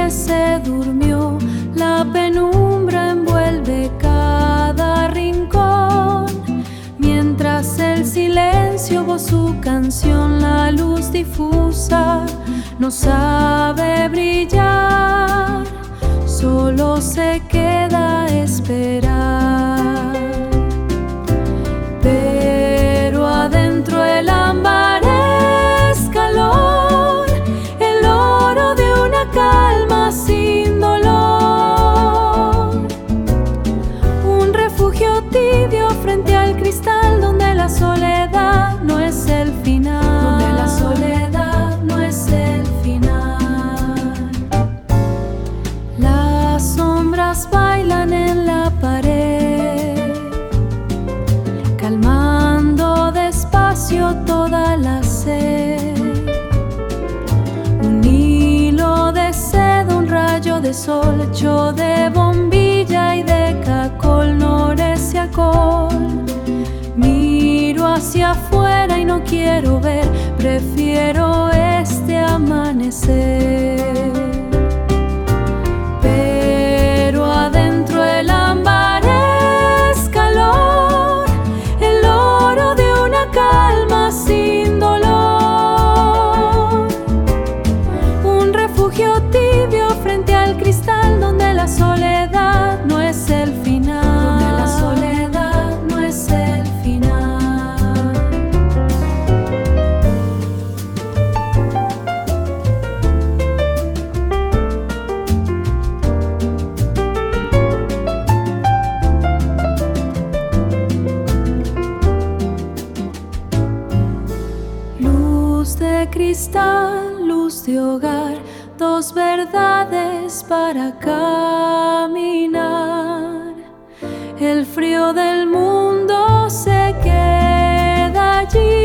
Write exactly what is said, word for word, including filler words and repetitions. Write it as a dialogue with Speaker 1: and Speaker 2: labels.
Speaker 1: noche se durmió, la penumbra envuelve cada rincón. Mientras el silencio voz su canción, la luz difusa no sabe brillar, solo se queda esperar. Pero adentro el ámbar es calor, el oro de una calma sin dolor. Un refugio tibio frente al cristal donde la soledad no es el final. Donde la soledad no es el final. Las sombras bailan en la pared, calmando despacio toda la sed. Un hilo de seda, un rayo de sol hecho de bombilla y de cacol, noreste a col. Miro hacia afuera y no quiero ver, prefiero este amanecer. Pero adentro el ámbar es calor, el oro de una calma sin dolor. Un refugio tibio frente al cristal donde la soledad no es el final. Donde la soledad no es el final. Luz de cristal, luz de hogar, dos verdades para caminar. El frío del mundo se queda allí,